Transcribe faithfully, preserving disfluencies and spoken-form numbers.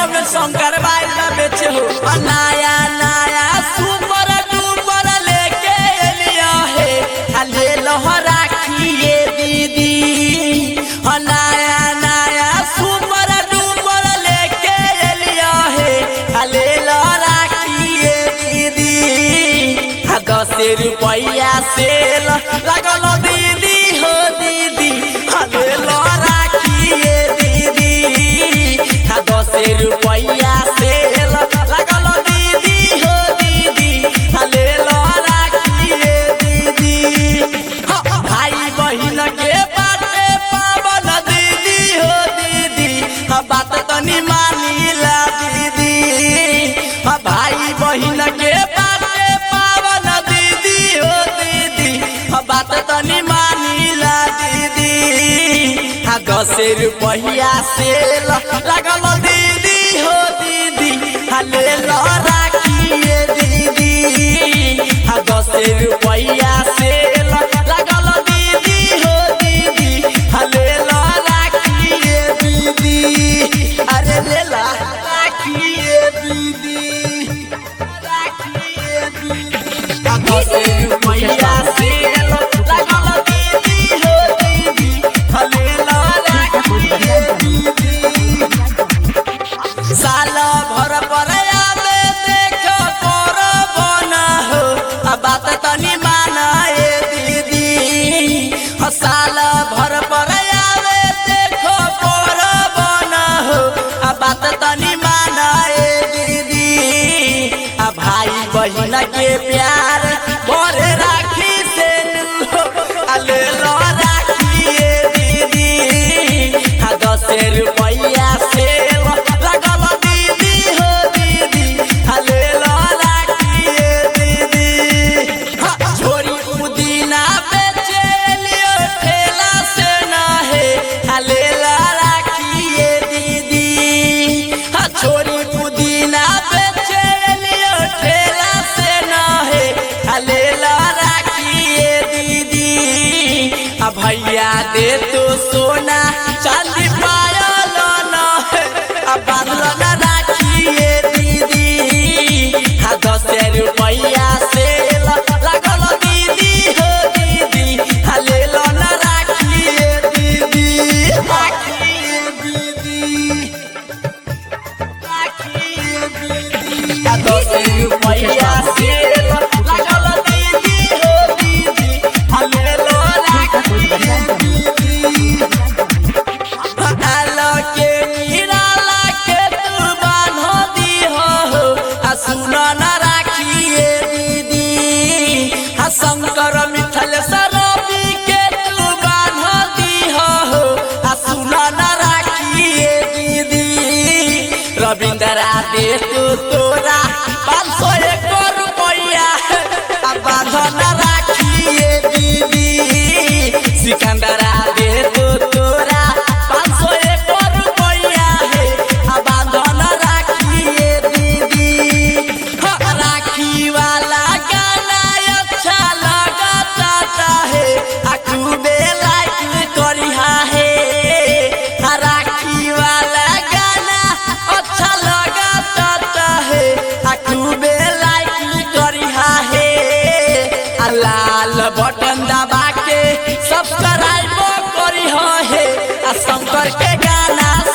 में शंकर भाई का बेचे हो नया नया सुपर डुपर लेके लिया है ले लहरा खिए दीदी नया नया सुपर डुपर लेके लिया है ले लहरा खिए दीदी दस रुपया से लगल दीदी हो दीदी ले लहरा खिए दीदी दस रुपया से लगल दीदी हो दीदी ले लहरा खिए दीदी भाई बहिन के बाटे पावन दीदी हो दीदी बात तनी मानिला दीदी भाई बहिन के बाटे पावन दीदी हो दीदी बात तनी मानिला दीदी दस रुपया से लगल दीदी हो दीदी ले लहरा खिए दीदी दस रुपया से लगल दीदी हो दीदी ले लहरा खिए दीदी अरे ले लहरा खिए दीदी दस रुपया से लगल दीदी हो दीदी ले लहरा खिए दीदी साल भर पर आवे देखो कर बना हो बात तनी मानाए दीदी साल भर पर आवे देखो कर बना हो बात तनी मानाए दीदी भाई बहिन के प्यार भरे राखी से ले लहरा खिए दीदी दस रुपया से लगल दीदी हो दीदी ले लहरा खिए दीदी छोरी पुदीना बेचे लियो ठेला से न है ले लहरा खिए दीदी छोरी पुदीना बेचे लियो ठेला से न है ले लहरा खिए दीदी भैया दे तो सोना चांदी पायल न है बांधल न राखिए दीदी दस रुपया से लगल दीदी हो दीदी ले न राखिए दीदी राखिए दीदी राखिए दीदी दस रुपया से लगल दीदी हो दीदी ले न राखिए दीदी आलो के निराला के तू बान्ह दी हो सुन न राखिए दीदी शंकर मिथल सरबी के तू बान्ह दी हो सुन न राखिए दीदी रविंद्रा दे तू तोरा पाँच सौ एक रुपया बांध न राखिए दीदी सिकंदरा दे तू तोरा पाँच सौ एक रुपया है बांध न राखिए दीदी राखी वाला गाना अच्छा लगता है खूबे लाइक करिहा है राखी वाला गाना अच्छा लगता है खूबे लाइक करिहा है लाल बटन दबा के सब्सक्राइब करिहा है शंकर के गाना